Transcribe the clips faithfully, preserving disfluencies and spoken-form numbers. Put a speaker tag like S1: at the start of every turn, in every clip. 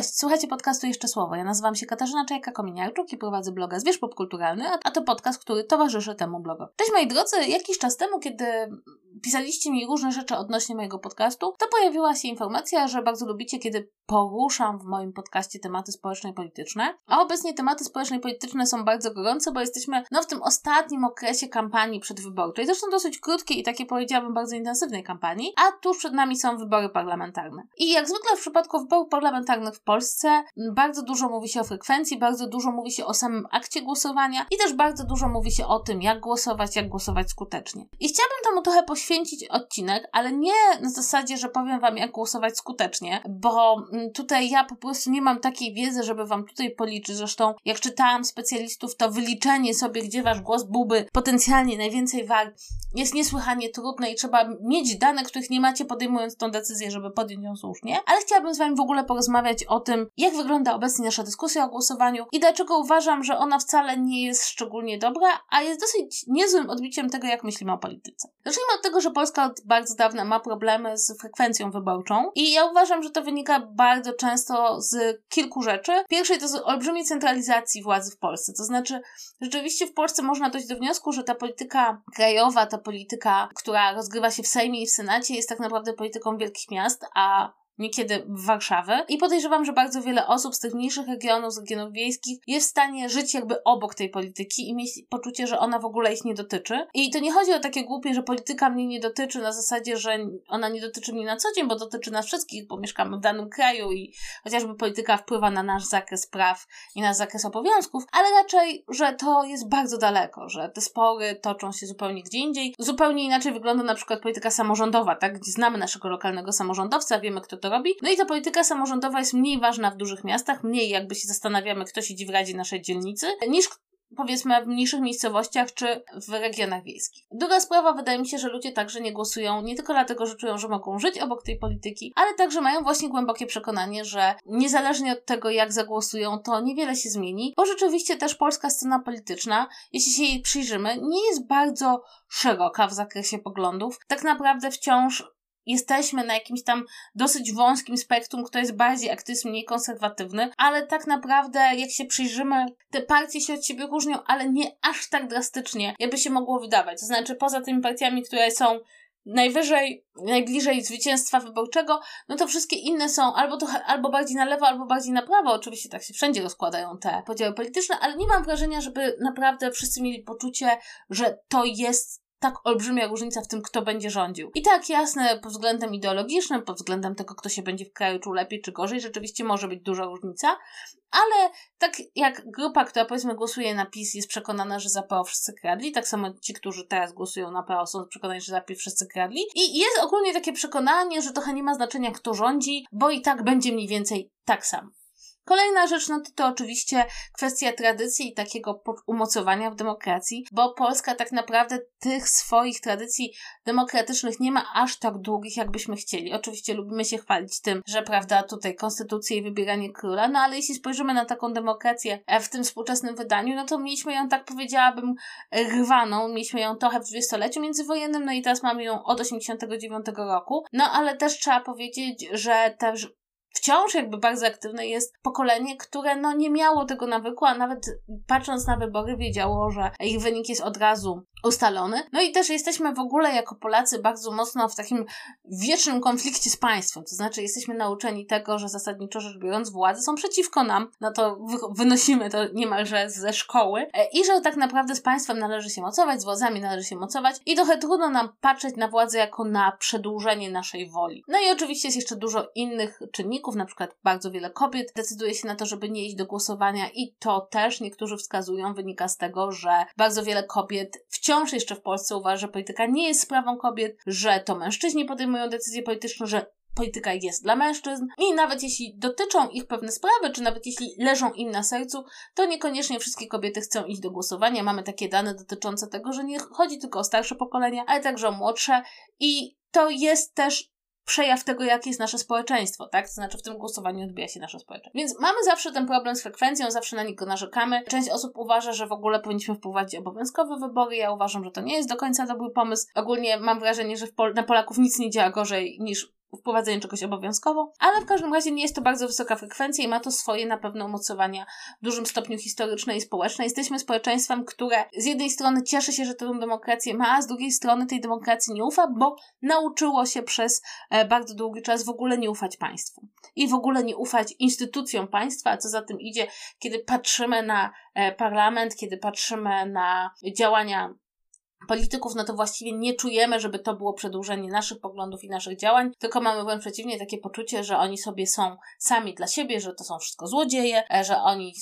S1: Cześć, słuchajcie podcastu Jeszcze Słowo. Ja nazywam się Katarzyna Czajka-Kominiarczuk i prowadzę bloga Zwierz Popkulturalny, a to podcast, który towarzyszy temu blogowi. Cześć moi drodzy, jakiś czas temu, kiedy pisaliście mi różne rzeczy odnośnie mojego podcastu, to pojawiła się informacja, że bardzo lubicie, kiedy poruszam w moim podcaście tematy społeczne i polityczne, a obecnie tematy społeczne i polityczne są bardzo gorące, bo jesteśmy no w tym ostatnim okresie kampanii przedwyborczej, zresztą dosyć krótkiej i takiej powiedziałabym bardzo intensywnej kampanii, a tuż przed nami są wybory parlamentarne. I jak zwykle w przypadku wyborów parlamentarnych w Polsce bardzo dużo mówi się o frekwencji, bardzo dużo mówi się o samym akcie głosowania i też bardzo dużo mówi się o tym, jak głosować, jak głosować skutecznie. I chciałabym temu trochę poświęcić odcinek, ale nie na zasadzie, że powiem wam, jak głosować skutecznie, bo tutaj ja po prostu nie mam takiej wiedzy, żeby wam tutaj policzyć. Zresztą jak czytałam specjalistów, to wyliczenie sobie, gdzie wasz głos byłby potencjalnie najwięcej wart, jest niesłychanie trudne i trzeba mieć dane, których nie macie, podejmując tą decyzję, żeby podjąć ją słusznie. Ale chciałabym z wami w ogóle porozmawiać o tym, jak wygląda obecnie nasza dyskusja o głosowaniu i dlaczego uważam, że ona wcale nie jest szczególnie dobra, a jest dosyć niezłym odbiciem tego, jak myślimy o polityce. Zacznijmy od tego, że Polska od bardzo dawna ma problemy z frekwencją wyborczą i ja uważam, że to wynika bardzo często z kilku rzeczy. Pierwszej to z olbrzymiej centralizacji władzy w Polsce, to znaczy rzeczywiście w Polsce można dojść do wniosku, że ta polityka krajowa, ta polityka, która rozgrywa się w Sejmie i w Senacie, jest tak naprawdę polityką wielkich miast, a niekiedy Warszawy. I podejrzewam, że bardzo wiele osób z tych mniejszych regionów, z regionów wiejskich jest w stanie żyć jakby obok tej polityki i mieć poczucie, że ona w ogóle ich nie dotyczy. I to nie chodzi o takie głupie, że polityka mnie nie dotyczy na zasadzie, że ona nie dotyczy mnie na co dzień, bo dotyczy nas wszystkich, bo mieszkamy w danym kraju i chociażby polityka wpływa na nasz zakres praw i na zakres obowiązków, ale raczej, że to jest bardzo daleko, że te spory toczą się zupełnie gdzie indziej. Zupełnie inaczej wygląda na przykład polityka samorządowa, tak? Gdzie znamy naszego lokalnego samorządowca, wiemy, kto to robi. No i ta polityka samorządowa jest mniej ważna w dużych miastach, mniej jakby się zastanawiamy, kto siedzi w radzie naszej dzielnicy, niż powiedzmy w mniejszych miejscowościach czy w regionach wiejskich. Druga sprawa, wydaje mi się, że ludzie także nie głosują nie tylko dlatego, że czują, że mogą żyć obok tej polityki, ale także mają właśnie głębokie przekonanie, że niezależnie od tego, jak zagłosują, to niewiele się zmieni, bo rzeczywiście też polska scena polityczna, jeśli się jej przyjrzymy, nie jest bardzo szeroka w zakresie poglądów. Tak naprawdę wciąż jesteśmy na jakimś tam dosyć wąskim spektrum, kto jest bardziej aktywny, mniej konserwatywny, ale tak naprawdę jak się przyjrzymy, te partie się od siebie różnią, ale nie aż tak drastycznie, jakby się mogło wydawać. To znaczy poza tymi partiami, które są najwyżej, najbliżej zwycięstwa wyborczego, no to wszystkie inne są albo trochę, albo bardziej na lewo, albo bardziej na prawo. Oczywiście tak się wszędzie rozkładają te podziały polityczne, ale nie mam wrażenia, żeby naprawdę wszyscy mieli poczucie, że to jest tak olbrzymia różnica w tym, kto będzie rządził. I tak, jasne, pod względem ideologicznym, pod względem tego, kto się będzie w kraju czuł lepiej czy gorzej, rzeczywiście może być duża różnica, ale tak jak grupa, która powiedzmy głosuje na PiS, jest przekonana, że za P O wszyscy kradli, tak samo ci, którzy teraz głosują na P O są przekonani, że za PiS wszyscy kradli. I jest ogólnie takie przekonanie, że trochę nie ma znaczenia, kto rządzi, bo i tak będzie mniej więcej tak samo. Kolejna rzecz, no to, to oczywiście kwestia tradycji i takiego umocowania w demokracji, bo Polska tak naprawdę tych swoich tradycji demokratycznych nie ma aż tak długich, jakbyśmy chcieli. Oczywiście lubimy się chwalić tym, że prawda, tutaj konstytucja i wybieranie króla, no ale jeśli spojrzymy na taką demokrację w tym współczesnym wydaniu, no to mieliśmy ją, tak powiedziałabym, rwaną, mieliśmy ją trochę w dwudziestoleciu międzywojennym, no i teraz mamy ją od osiemdziesiątego dziewiątego roku, no ale też trzeba powiedzieć, że też wciąż jakby bardzo aktywne jest pokolenie, które no nie miało tego nawyku, a nawet patrząc na wybory wiedziało, że ich wynik jest od razu ustalony. No i też jesteśmy w ogóle jako Polacy bardzo mocno w takim wiecznym konflikcie z państwem. To znaczy jesteśmy nauczeni tego, że zasadniczo rzecz biorąc władze są przeciwko nam, no to wynosimy to niemalże ze szkoły i że tak naprawdę z państwem należy się mocować, z władzami należy się mocować i trochę trudno nam patrzeć na władzę jako na przedłużenie naszej woli. No i oczywiście jest jeszcze dużo innych czynników, na przykład bardzo wiele kobiet decyduje się na to, żeby nie iść do głosowania i to też niektórzy wskazują, wynika z tego, że bardzo wiele kobiet wciąż jeszcze w Polsce uważa, że polityka nie jest sprawą kobiet, że to mężczyźni podejmują decyzje polityczne, że polityka jest dla mężczyzn i nawet jeśli dotyczą ich pewne sprawy, czy nawet jeśli leżą im na sercu, to niekoniecznie wszystkie kobiety chcą iść do głosowania. Mamy takie dane dotyczące tego, że nie chodzi tylko o starsze pokolenia, ale także o młodsze i to jest też przejaw tego, jakie jest nasze społeczeństwo, tak? To znaczy w tym głosowaniu odbija się nasze społeczeństwo. Więc mamy zawsze ten problem z frekwencją, zawsze na niego narzekamy. Część osób uważa, że w ogóle powinniśmy wprowadzić obowiązkowe wybory. Ja uważam, że to nie jest do końca dobry pomysł. Ogólnie mam wrażenie, że w Pol- na Polaków nic nie działa gorzej niż wprowadzenie czegoś obowiązkowo, ale w każdym razie nie jest to bardzo wysoka frekwencja i ma to swoje na pewno umocowania w dużym stopniu historyczne i społeczne. Jesteśmy społeczeństwem, które z jednej strony cieszy się, że tę demokrację ma, a z drugiej strony tej demokracji nie ufa, bo nauczyło się przez e, bardzo długi czas w ogóle nie ufać państwu i w ogóle nie ufać instytucjom państwa, a co za tym idzie, kiedy patrzymy na e, parlament, kiedy patrzymy na działania polityków, no to właściwie nie czujemy, żeby to było przedłużenie naszych poglądów i naszych działań, tylko mamy wręcz przeciwnie takie poczucie, że oni sobie są sami dla siebie, że to są wszystko złodzieje, że oni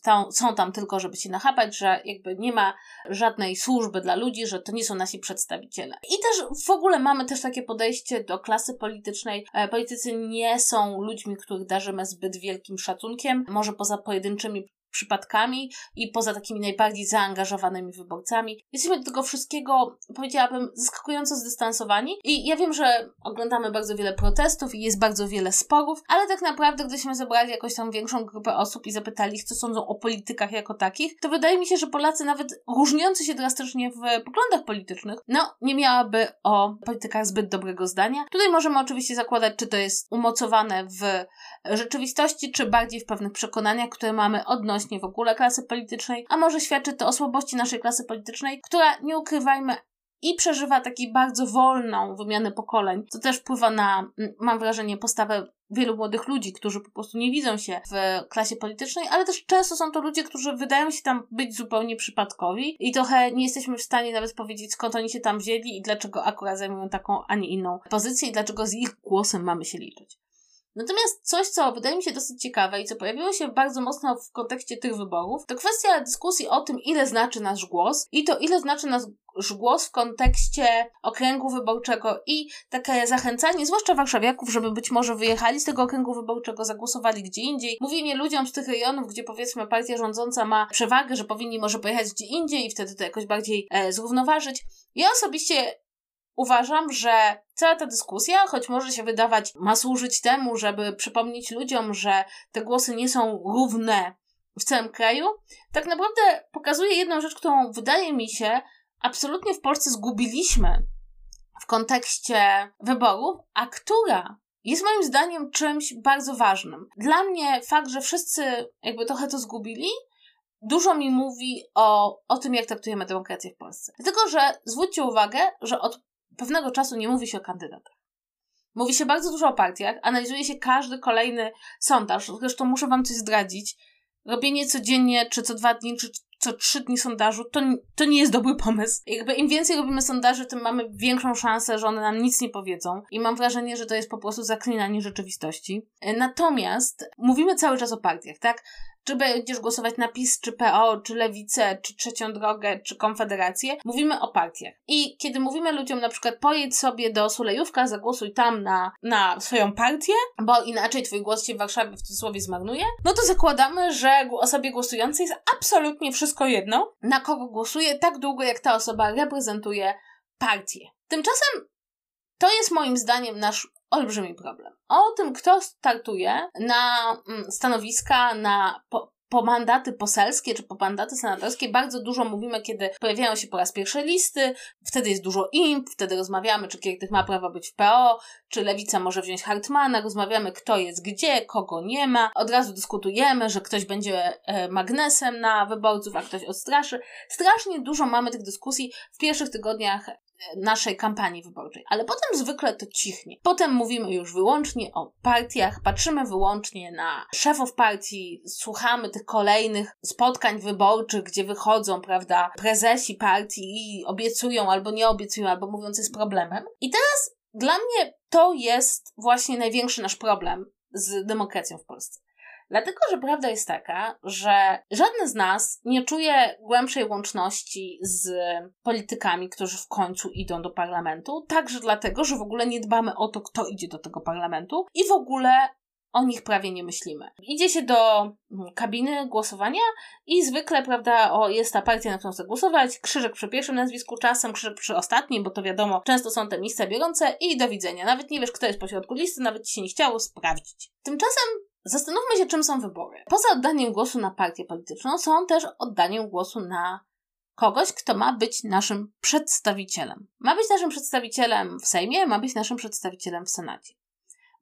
S1: są tam tylko, żeby się nachapać, że jakby nie ma żadnej służby dla ludzi, że to nie są nasi przedstawiciele. I też w ogóle mamy też takie podejście do klasy politycznej. Politycy nie są ludźmi, których darzymy zbyt wielkim szacunkiem, może poza pojedynczymi przypadkami i poza takimi najbardziej zaangażowanymi wyborcami. Jesteśmy do tego wszystkiego, powiedziałabym, zaskakująco zdystansowani i ja wiem, że oglądamy bardzo wiele protestów i jest bardzo wiele sporów, ale tak naprawdę, gdyśmy zebrali jakąś tam większą grupę osób i zapytali ich, co sądzą o politykach jako takich, to wydaje mi się, że Polacy nawet różniący się drastycznie w poglądach politycznych, no, nie miałaby o politykach zbyt dobrego zdania. Tutaj możemy oczywiście zakładać, czy to jest umocowane w rzeczywistości, czy bardziej w pewnych przekonaniach, które mamy odnośnie w ogóle klasy politycznej, a może świadczy to o słabości naszej klasy politycznej, która, nie ukrywajmy, i przeżywa taką bardzo wolną wymianę pokoleń, co też wpływa na, mam wrażenie, postawę wielu młodych ludzi, którzy po prostu nie widzą się w klasie politycznej, ale też często są to ludzie, którzy wydają się tam być zupełnie przypadkowi i trochę nie jesteśmy w stanie nawet powiedzieć, skąd oni się tam wzięli i dlaczego akurat zajmują taką, a nie inną pozycję i dlaczego z ich głosem mamy się liczyć. Natomiast coś, co wydaje mi się dosyć ciekawe i co pojawiło się bardzo mocno w kontekście tych wyborów, to kwestia dyskusji o tym, ile znaczy nasz głos i to, ile znaczy nasz głos w kontekście okręgu wyborczego i takie zachęcanie, zwłaszcza warszawiaków, żeby być może wyjechali z tego okręgu wyborczego, zagłosowali gdzie indziej. Mówienie ludziom z tych rejonów, gdzie powiedzmy partia rządząca ma przewagę, że powinni może pojechać gdzie indziej i wtedy to jakoś bardziej e, zrównoważyć. Ja osobiście uważam, że cała ta dyskusja, choć może się wydawać, ma służyć temu, żeby przypomnieć ludziom, że te głosy nie są równe w całym kraju, tak naprawdę pokazuje jedną rzecz, którą wydaje mi się absolutnie w Polsce zgubiliśmy w kontekście wyborów, a która jest moim zdaniem czymś bardzo ważnym. Dla mnie fakt, że wszyscy jakby trochę to zgubili, dużo mi mówi o, o tym, jak traktujemy demokrację w Polsce. Dlatego, że zwróćcie uwagę, że od pewnego czasu nie mówi się o kandydatach. Mówi się bardzo dużo o partiach, analizuje się każdy kolejny sondaż. Zresztą muszę wam coś zdradzić. Robienie codziennie, czy co dwa dni, czy co trzy dni sondażu, to, to nie jest dobry pomysł. Jakby im więcej robimy sondaży, tym mamy większą szansę, że one nam nic nie powiedzą. I mam wrażenie, że to jest po prostu zaklinanie rzeczywistości. Natomiast mówimy cały czas o partiach, tak? Czy będziesz głosować na PiS, czy P O, czy Lewicę, czy Trzecią Drogę, czy Konfederację. Mówimy o partiach. I kiedy mówimy ludziom na przykład pojedź sobie do Sulejówka, zagłosuj tam na, na swoją partię, bo inaczej twój głos się w Warszawie w cudzysłowie zmarnuje, no to zakładamy, że osobie głosującej jest absolutnie wszystko jedno, na kogo głosuje, tak długo jak ta osoba reprezentuje partię. Tymczasem to jest moim zdaniem nasz olbrzymi problem. O tym, kto startuje na stanowiska, na po, po mandaty poselskie czy po mandaty senatorskie, bardzo dużo mówimy, kiedy pojawiają się po raz pierwszy listy, wtedy jest dużo imp, wtedy rozmawiamy, czy Giertych ma prawo być w P O, czy Lewica może wziąć Hartmana, rozmawiamy, kto jest gdzie, kogo nie ma, od razu dyskutujemy, że ktoś będzie e, magnesem na wyborców, a ktoś odstraszy. Strasznie dużo mamy tych dyskusji w pierwszych tygodniach naszej kampanii wyborczej, ale potem zwykle to cichnie. Potem mówimy już wyłącznie o partiach, patrzymy wyłącznie na szefów partii, słuchamy tych kolejnych spotkań wyborczych, gdzie wychodzą, prawda, prezesi partii i obiecują albo nie obiecują, albo mówią, co jest problemem. I teraz dla mnie to jest właśnie największy nasz problem z demokracją w Polsce. Dlatego, że prawda jest taka, że żadne z nas nie czuje głębszej łączności z politykami, którzy w końcu idą do parlamentu, także dlatego, że w ogóle nie dbamy o to, kto idzie do tego parlamentu i w ogóle o nich prawie nie myślimy. Idzie się do kabiny głosowania i zwykle, prawda, o, jest ta partia, na którą chcę głosować, krzyżyk przy pierwszym nazwisku, czasem krzyżyk przy ostatnim, bo to wiadomo, często są te miejsca biorące i do widzenia. Nawet nie wiesz, kto jest pośrodku listy, nawet ci się nie chciało sprawdzić. Tymczasem zastanówmy się, czym są wybory. Poza oddaniem głosu na partię polityczną, są też oddaniem głosu na kogoś, kto ma być naszym przedstawicielem. Ma być naszym przedstawicielem w Sejmie, ma być naszym przedstawicielem w Senacie.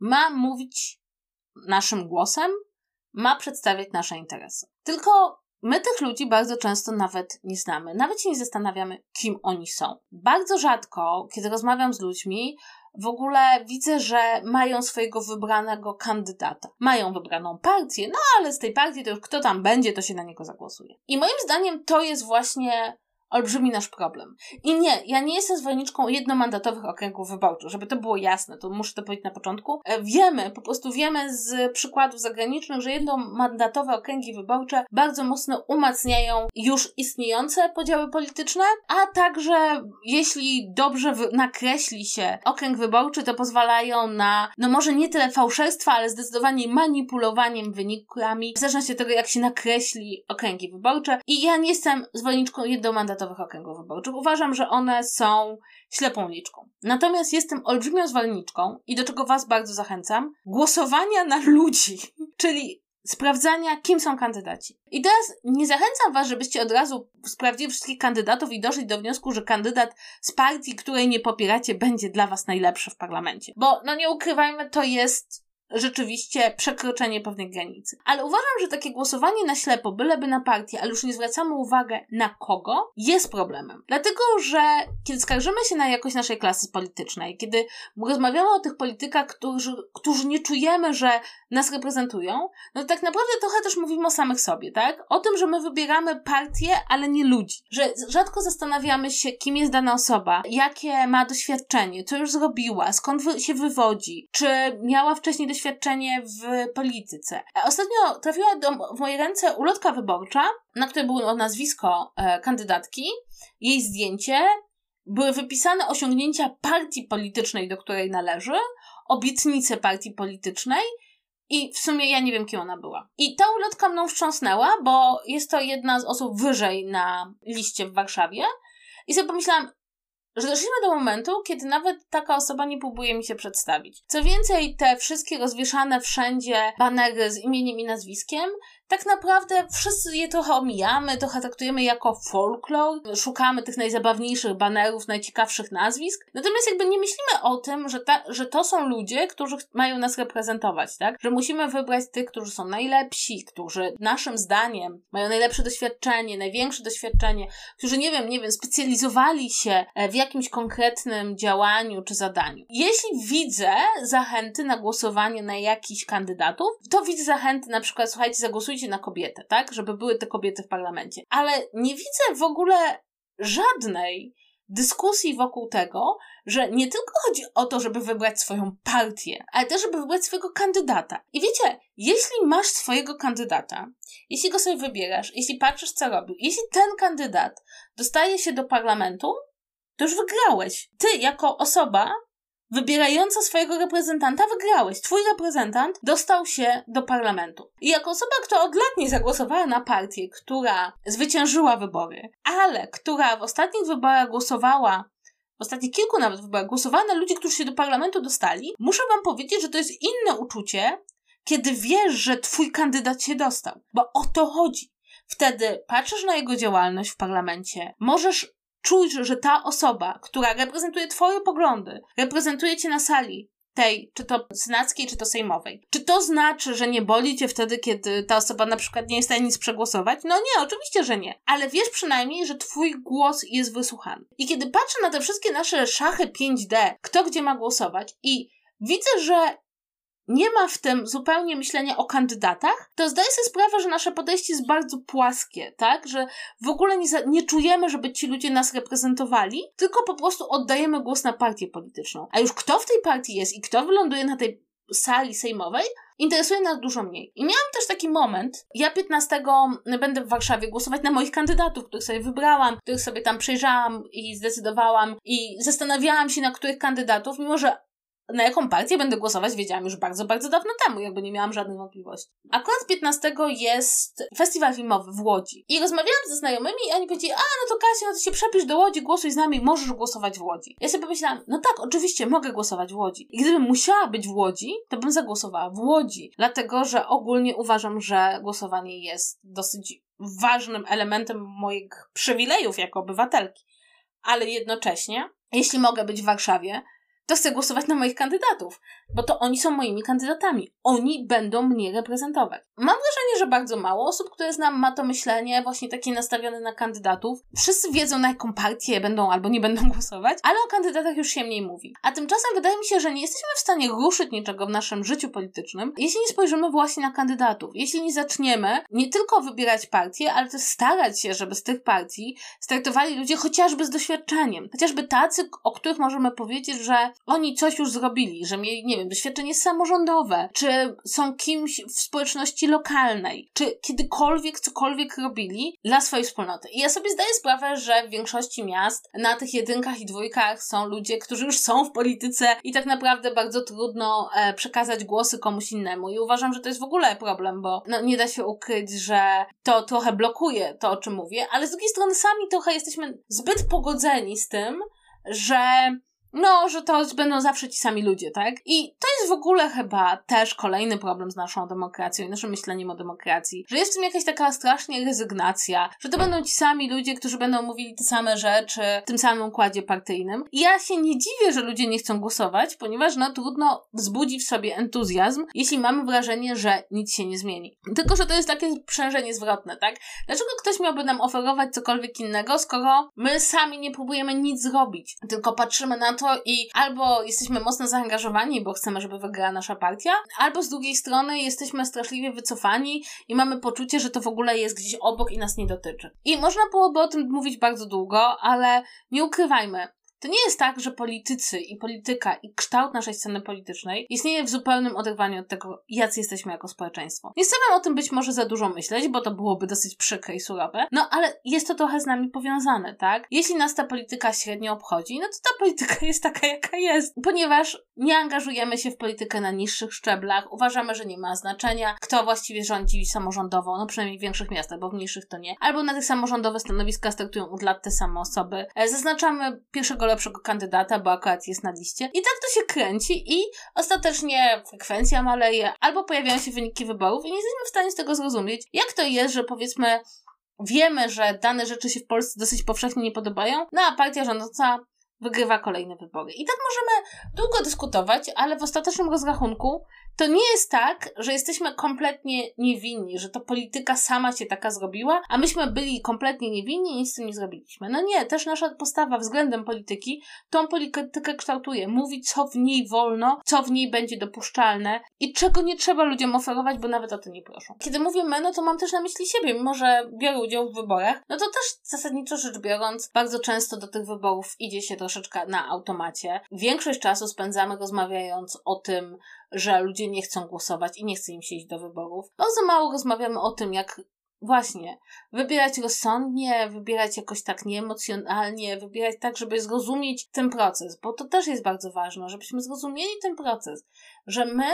S1: ma mówić naszym głosem, ma przedstawiać nasze interesy. Tylko my tych ludzi bardzo często nawet nie znamy. Nawet się nie zastanawiamy, kim oni są. Bardzo rzadko, kiedy rozmawiam z ludźmi, w ogóle widzę, że mają swojego wybranego kandydata. Mają wybraną partię, no ale z tej partii to już kto tam będzie, to się na niego zagłosuje. I moim zdaniem to jest właśnie olbrzymi nasz problem. I nie, ja nie jestem zwolenniczką jednomandatowych okręgów wyborczych, żeby to było jasne, to muszę to powiedzieć na początku. Wiemy, po prostu wiemy z przykładów zagranicznych, że jednomandatowe okręgi wyborcze bardzo mocno umacniają już istniejące podziały polityczne, a także jeśli dobrze wy- nakreśli się okręg wyborczy, to pozwalają na, no może nie tyle fałszerstwa, ale zdecydowanie manipulowaniem wynikami, w zależności od tego, jak się nakreśli okręgi wyborcze. I ja nie jestem zwolenniczką jednomandatowych okręgów wyborczych. Uważam, że one są ślepą liczką. Natomiast jestem olbrzymią zwolenniczką i do czego was bardzo zachęcam, głosowania na ludzi, czyli sprawdzania, kim są kandydaci. I teraz nie zachęcam was, żebyście od razu sprawdzili wszystkich kandydatów i doszli do wniosku, że kandydat z partii, której nie popieracie, będzie dla was najlepszy w parlamencie. Bo, no nie ukrywajmy, to jest rzeczywiście przekroczenie pewnej granicy. Ale uważam, że takie głosowanie na ślepo, byleby na partię, ale już nie zwracamy uwagi na kogo, jest problemem. Dlatego, że kiedy skarżymy się na jakość naszej klasy politycznej, kiedy rozmawiamy o tych politykach, którzy, którzy nie czujemy, że nas reprezentują, no to tak naprawdę trochę też mówimy o samych sobie, tak? O tym, że my wybieramy partię, ale nie ludzi. Że rzadko zastanawiamy się, kim jest dana osoba, jakie ma doświadczenie, co już zrobiła, skąd wy- się wywodzi, czy miała wcześniej doświadczenie doświadczenie w polityce. Ostatnio trafiła do, w moje ręce ulotka wyborcza, na której było nazwisko e, kandydatki, jej zdjęcie, były wypisane osiągnięcia partii politycznej, do której należy, obietnice partii politycznej i w sumie ja nie wiem, kim ona była. I ta ulotka mną wstrząsnęła, bo jest to jedna z osób wyżej na liście w Warszawie i sobie pomyślałam, że doszliśmy do momentu, kiedy nawet taka osoba nie próbuje mi się przedstawić. Co więcej, te wszystkie rozwieszane wszędzie banery z imieniem i nazwiskiem, tak naprawdę wszyscy je trochę omijamy, trochę traktujemy jako folklor, szukamy tych najzabawniejszych banerów, najciekawszych nazwisk, natomiast jakby nie myślimy o tym, że, ta, że to są ludzie, którzy mają nas reprezentować, tak? Że musimy wybrać tych, którzy są najlepsi, którzy naszym zdaniem mają najlepsze doświadczenie, największe doświadczenie, którzy, nie wiem, nie wiem, specjalizowali się w jakimś konkretnym działaniu czy zadaniu. Jeśli widzę zachęty na głosowanie na jakichś kandydatów, to widzę zachęty na przykład, słuchajcie, zagłosujcie na kobietę, tak? Żeby były te kobiety w parlamencie. Ale nie widzę w ogóle żadnej dyskusji wokół tego, że nie tylko chodzi o to, żeby wybrać swoją partię, ale też, żeby wybrać swojego kandydata. I wiecie, jeśli masz swojego kandydata, jeśli go sobie wybierasz, jeśli patrzysz, co robił, jeśli ten kandydat dostaje się do parlamentu, to już wygrałeś. Ty, jako osoba wybierająca swojego reprezentanta, wygrałeś. Twój reprezentant dostał się do parlamentu. I jako osoba, która od lat nie zagłosowała na partię, która zwyciężyła wybory, ale która w ostatnich wyborach głosowała, w ostatnich kilku nawet wyborach głosowała na ludzi, którzy się do parlamentu dostali, muszę wam powiedzieć, że to jest inne uczucie, kiedy wiesz, że twój kandydat się dostał. Bo o to chodzi. Wtedy patrzysz na jego działalność w parlamencie, możesz czuć, że ta osoba, która reprezentuje twoje poglądy, reprezentuje cię na sali tej, czy to senackiej, czy to sejmowej. Czy to znaczy, że nie boli cię wtedy, kiedy ta osoba na przykład nie jest w stanie nic przegłosować? No nie, oczywiście, że nie. Ale wiesz przynajmniej, że twój głos jest wysłuchany. I kiedy patrzę na te wszystkie nasze szachy pięć D, kto gdzie ma głosować i widzę, że nie ma w tym zupełnie myślenia o kandydatach, to zdaję sobie sprawę, że nasze podejście jest bardzo płaskie, tak? Że w ogóle nie, za, nie czujemy, żeby ci ludzie nas reprezentowali, tylko po prostu oddajemy głos na partię polityczną. A już kto w tej partii jest i kto wyląduje na tej sali sejmowej, interesuje nas dużo mniej. I miałam też taki moment, ja piętnastego będę w Warszawie głosować na moich kandydatów, których sobie wybrałam, których sobie tam przejrzałam i zdecydowałam i zastanawiałam się, na których kandydatów, mimo że na jaką partię będę głosować, wiedziałam już bardzo, bardzo dawno temu, jakby nie miałam żadnych wątpliwości. Akurat piętnastego jest festiwal filmowy w Łodzi. I rozmawiałam ze znajomymi i oni powiedzieli, a no to Kasia, no to się przepisz do Łodzi, głosuj z nami, możesz głosować w Łodzi. Ja sobie pomyślałam, no tak, oczywiście mogę głosować w Łodzi. I gdybym musiała być w Łodzi, to bym zagłosowała w Łodzi. Dlatego, że ogólnie uważam, że głosowanie jest dosyć ważnym elementem moich przywilejów jako obywatelki. Ale jednocześnie, jeśli mogę być w Warszawie, to chcę głosować na moich kandydatów, bo to oni są moimi kandydatami. Oni będą mnie reprezentować. Mam wrażenie, że bardzo mało osób, które znam, ma to myślenie właśnie takie nastawione na kandydatów. Wszyscy wiedzą, na jaką partię będą albo nie będą głosować, ale o kandydatach już się mniej mówi. A tymczasem wydaje mi się, że nie jesteśmy w stanie ruszyć niczego w naszym życiu politycznym, jeśli nie spojrzymy właśnie na kandydatów. Jeśli nie zaczniemy nie tylko wybierać partie, ale też starać się, żeby z tych partii startowali ludzie chociażby z doświadczeniem. Chociażby tacy, o których możemy powiedzieć, że oni coś już zrobili, że mieli, nie wiem, doświadczenie samorządowe, czy są kimś w społeczności lokalnej, czy kiedykolwiek cokolwiek robili dla swojej wspólnoty. I ja sobie zdaję sprawę, że w większości miast na tych jedynkach i dwójkach są ludzie, którzy już są w polityce i tak naprawdę bardzo trudno e, przekazać głosy komuś innemu. I uważam, że to jest w ogóle problem, bo no, nie da się ukryć, że to trochę blokuje to, o czym mówię, ale z drugiej strony sami trochę jesteśmy zbyt pogodzeni z tym, że no, że to będą zawsze ci sami ludzie, tak? I to jest w ogóle chyba też kolejny problem z naszą demokracją i naszym myśleniem o demokracji, że jest w tym jakaś taka strasznie rezygnacja, że to będą ci sami ludzie, którzy będą mówili te same rzeczy w tym samym układzie partyjnym. I ja się nie dziwię, że ludzie nie chcą głosować, ponieważ no trudno wzbudzić w sobie entuzjazm, jeśli mamy wrażenie, że nic się nie zmieni. Tylko, że to jest takie sprzężenie zwrotne, tak? Dlaczego ktoś miałby nam oferować cokolwiek innego, skoro my sami nie próbujemy nic zrobić, tylko patrzymy na to i albo jesteśmy mocno zaangażowani, bo chcemy, żeby wygrała nasza partia, albo z drugiej strony jesteśmy straszliwie wycofani i mamy poczucie, że to w ogóle jest gdzieś obok i nas nie dotyczy. I można byłoby o tym mówić bardzo długo, ale nie ukrywajmy, to nie jest tak, że politycy i polityka i kształt naszej sceny politycznej istnieje w zupełnym oderwaniu od tego, jacy jesteśmy jako społeczeństwo. Nie chcę wam o tym być może za dużo myśleć, bo to byłoby dosyć przykre i surowe, no ale jest to trochę z nami powiązane, tak? Jeśli nas ta polityka średnio obchodzi, no to ta polityka jest taka, jaka jest, ponieważ nie angażujemy się w politykę na niższych szczeblach, uważamy, że nie ma znaczenia, kto właściwie rządzi samorządowo, no przynajmniej w większych miastach, bo w mniejszych to nie, albo na tych samorządowe stanowiska startują od lat te same osoby. Zaznaczamy pierwszego lepszego kandydata, bo akurat jest na liście. I tak to się kręci i ostatecznie frekwencja maleje, albo pojawiają się wyniki wyborów i nie jesteśmy w stanie z tego zrozumieć, jak to jest, że powiedzmy wiemy, że dane rzeczy się w Polsce dosyć powszechnie nie podobają, no a partia rządząca wygrywa kolejne wybory. I tak możemy długo dyskutować, ale w ostatecznym rozrachunku to nie jest tak, że jesteśmy kompletnie niewinni, że to polityka sama się taka zrobiła, a myśmy byli kompletnie niewinni i nic z tym nie zrobiliśmy. No nie, też nasza postawa względem polityki tą politykę kształtuje. Mówi, co w niej wolno, co w niej będzie dopuszczalne i czego nie trzeba ludziom oferować, bo nawet o to nie proszą. Kiedy mówię my, no to mam też na myśli siebie, mimo że biorę udział w wyborach, no to też zasadniczo rzecz biorąc, bardzo często do tych wyborów idzie się troszeczkę na automacie. Większość czasu spędzamy rozmawiając o tym, że ludzie nie chcą głosować i nie chce im się iść do wyborów. Bardzo mało rozmawiamy o tym, jak właśnie wybierać rozsądnie, wybierać jakoś tak nieemocjonalnie, wybierać tak, żeby zrozumieć ten proces, bo to też jest bardzo ważne, żebyśmy zrozumieli ten proces, że my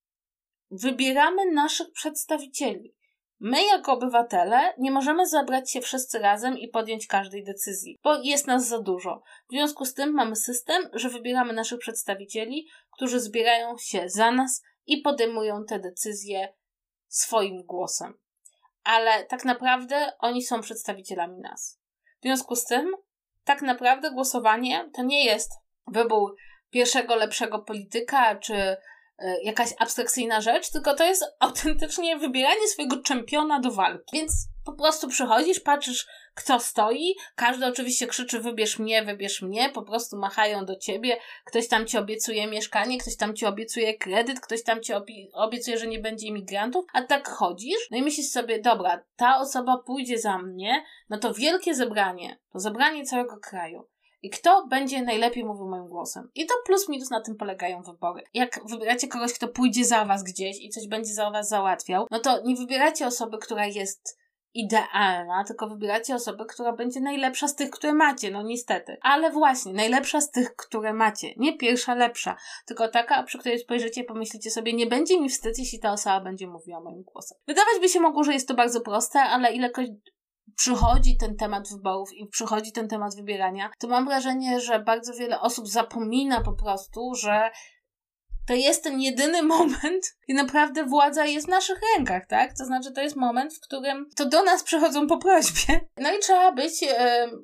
S1: wybieramy naszych przedstawicieli. My jako obywatele nie możemy zebrać się wszyscy razem i podjąć każdej decyzji, bo jest nas za dużo. W związku z tym mamy system, że wybieramy naszych przedstawicieli, którzy zbierają się za nas i podejmują te decyzje swoim głosem. Ale tak naprawdę oni są przedstawicielami nas. W związku z tym tak naprawdę głosowanie to nie jest wybór pierwszego lepszego polityka, czy jakaś abstrakcyjna rzecz, tylko to jest autentycznie wybieranie swojego czempiona do walki. Więc po prostu przychodzisz, patrzysz, kto stoi, każdy oczywiście krzyczy wybierz mnie, wybierz mnie, po prostu machają do ciebie, ktoś tam ci obiecuje mieszkanie, ktoś tam ci obiecuje kredyt, ktoś tam ci obi- obiecuje, że nie będzie imigrantów, a tak chodzisz, no i myślisz sobie, dobra, ta osoba pójdzie za mnie, no to wielkie zebranie, to zebranie całego kraju. I kto będzie najlepiej mówił moim głosem. I to plus minus na tym polegają wybory. Jak wybieracie kogoś, kto pójdzie za was gdzieś i coś będzie za was załatwiał, no to nie wybieracie osoby, która jest idealna, tylko wybieracie osobę, która będzie najlepsza z tych, które macie, no niestety. Ale właśnie, najlepsza z tych, które macie. Nie pierwsza, lepsza, tylko taka, przy której spojrzycie i pomyślicie sobie, nie będzie mi wstyd, jeśli ta osoba będzie mówiła moim głosem. Wydawać by się mogło, że jest to bardzo proste, ale ilekroć przychodzi ten temat wyborów i przychodzi ten temat wybierania, to mam wrażenie, że bardzo wiele osób zapomina po prostu, że to jest ten jedyny moment i naprawdę władza jest w naszych rękach, tak? To znaczy, to jest moment, w którym to do nas przychodzą po prośbie. No i trzeba być yy,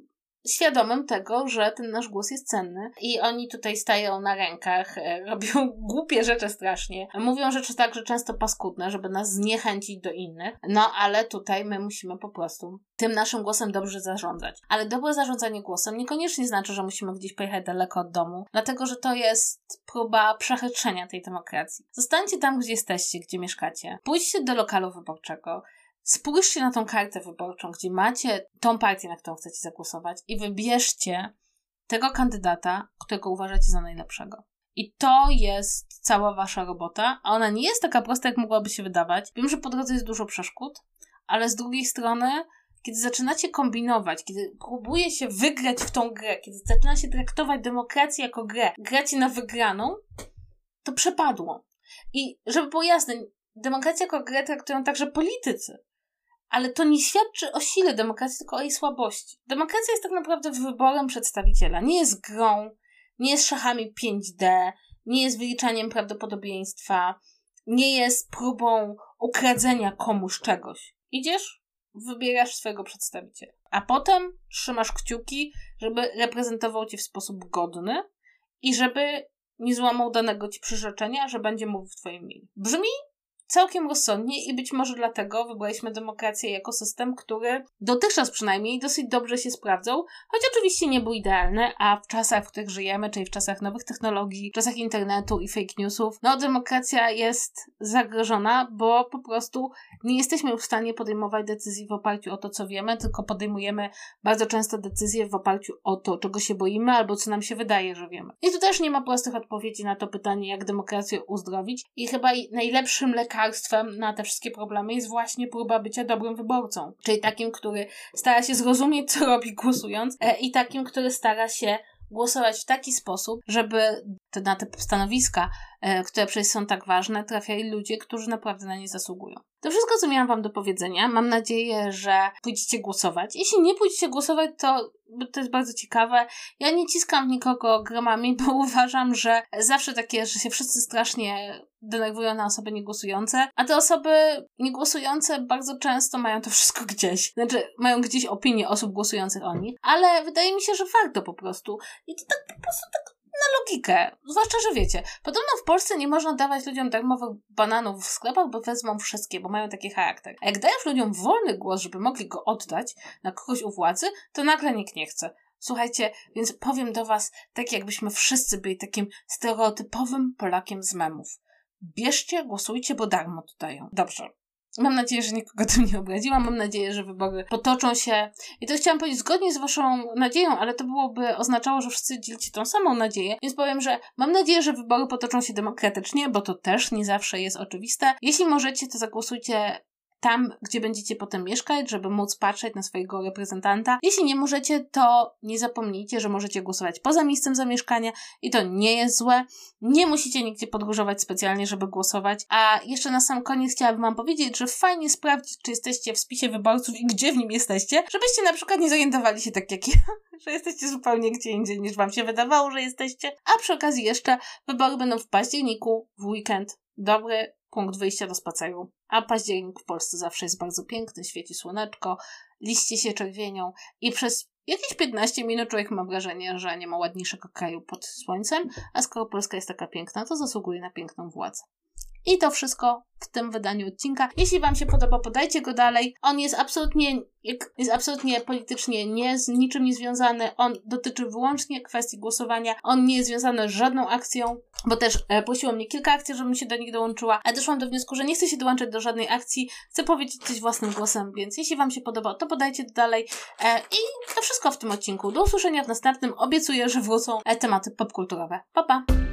S1: świadomym tego, że ten nasz głos jest cenny i oni tutaj stają na rękach, e, robią głupie rzeczy strasznie, mówią rzeczy także często paskudne, żeby nas zniechęcić do innych, no ale tutaj my musimy po prostu tym naszym głosem dobrze zarządzać. Ale dobre zarządzanie głosem niekoniecznie znaczy, że musimy gdzieś pojechać daleko od domu, dlatego że to jest próba przechytrzenia tej demokracji. Zostańcie tam, gdzie jesteście, gdzie mieszkacie. Pójdźcie do lokalu wyborczego. Spójrzcie na tą kartę wyborczą, gdzie macie tą partię, na którą chcecie zagłosować i wybierzcie tego kandydata, którego uważacie za najlepszego. I to jest cała wasza robota, a ona nie jest taka prosta, jak mogłaby się wydawać. Wiem, że po drodze jest dużo przeszkód, ale z drugiej strony, kiedy zaczynacie kombinować, kiedy próbuje się wygrać w tą grę, kiedy zaczyna się traktować demokrację jako grę, gracie na wygraną, to przepadło. I żeby było jasne, demokrację jako grę traktują także politycy. Ale to nie świadczy o sile demokracji, tylko o jej słabości. Demokracja jest tak naprawdę wyborem przedstawiciela. Nie jest grą, nie jest szachami pięć D, nie jest wyliczaniem prawdopodobieństwa, nie jest próbą ukradzenia komuś czegoś. Idziesz, wybierasz swojego przedstawiciela. A potem trzymasz kciuki, żeby reprezentował cię w sposób godny i żeby nie złamał danego ci przyrzeczenia, że będzie mówił w twoim imieniu. Brzmi całkiem rozsądnie i być może dlatego wybraliśmy demokrację jako system, który dotychczas przynajmniej dosyć dobrze się sprawdzał, choć oczywiście nie był idealny, a w czasach, w których żyjemy, czyli w czasach nowych technologii, w czasach internetu i fake newsów, no demokracja jest zagrożona, bo po prostu nie jesteśmy w stanie podejmować decyzji w oparciu o to, co wiemy, tylko podejmujemy bardzo często decyzje w oparciu o to, czego się boimy, albo co nam się wydaje, że wiemy. I tu też nie ma prostych odpowiedzi na to pytanie, jak demokrację uzdrowić i chyba najlepszym lekarzem na te wszystkie problemy jest właśnie próba bycia dobrym wyborcą. Czyli takim, który stara się zrozumieć, co robi głosując e, i takim, który stara się głosować w taki sposób, żeby te, na te stanowiska, e, które przecież są tak ważne, trafiali ludzie, którzy naprawdę na nie zasługują. To wszystko, co miałam wam do powiedzenia. Mam nadzieję, że pójdziecie głosować. Jeśli nie pójdziecie głosować, to to jest bardzo ciekawe. Ja nie ciskam nikogo gramami, bo uważam, że zawsze takie, że się wszyscy strasznie denerwują na osoby niegłosujące, a te osoby niegłosujące bardzo często mają to wszystko gdzieś. Znaczy, mają gdzieś opinię osób głosujących o nich, ale wydaje mi się, że warto po prostu. I to tak po prostu tak na logikę. Zwłaszcza, że wiecie, podobno w Polsce nie można dawać ludziom darmowych bananów w sklepach, bo wezmą wszystkie, bo mają taki charakter. A jak dajesz ludziom wolny głos, żeby mogli go oddać na kogoś u władzy, to nagle nikt nie chce. Słuchajcie, więc powiem do was, tak jakbyśmy wszyscy byli takim stereotypowym Polakiem z memów. Bierzcie, głosujcie, bo darmo to dają. Dobrze. Mam nadzieję, że nikogo tym nie obraziłam. Mam nadzieję, że wybory potoczą się. I to chciałam powiedzieć zgodnie z waszą nadzieją, ale to byłoby oznaczało, że wszyscy dzielicie tą samą nadzieję. Więc powiem, że mam nadzieję, że wybory potoczą się demokratycznie, bo to też nie zawsze jest oczywiste. Jeśli możecie, to zagłosujcie tam, gdzie będziecie potem mieszkać, żeby móc patrzeć na swojego reprezentanta. Jeśli nie możecie, to nie zapomnijcie, że możecie głosować poza miejscem zamieszkania i to nie jest złe. Nie musicie nigdzie podróżować specjalnie, żeby głosować. A jeszcze na sam koniec chciałabym wam powiedzieć, że fajnie sprawdzić, czy jesteście w spisie wyborców i gdzie w nim jesteście, żebyście na przykład nie zorientowali się tak jak ja, że jesteście zupełnie gdzie indziej niż wam się wydawało, że jesteście. A przy okazji jeszcze wybory będą w październiku, w weekend. Dobry punkt wyjścia do spaceru. A październik w Polsce zawsze jest bardzo piękny, świeci słoneczko, liście się czerwienią i przez jakieś piętnaście minut człowiek ma wrażenie, że nie ma ładniejszego kraju pod słońcem, a skoro Polska jest taka piękna, to zasługuje na piękną władzę. I to wszystko w tym wydaniu odcinka. Jeśli wam się podoba, podajcie go dalej. On jest absolutnie, jest absolutnie politycznie nie, z niczym nie związany. On dotyczy wyłącznie kwestii głosowania. On nie jest związany z żadną akcją, bo też e, prosiło mnie kilka akcji, żebym się do nich dołączyła, ale doszłam do wniosku, że nie chcę się dołączać do żadnej akcji. Chcę powiedzieć coś własnym głosem, więc jeśli wam się podoba, to podajcie to dalej. E, I to wszystko w tym odcinku. Do usłyszenia w następnym. Obiecuję, że wrócą e, tematy popkulturowe. Pa, pa!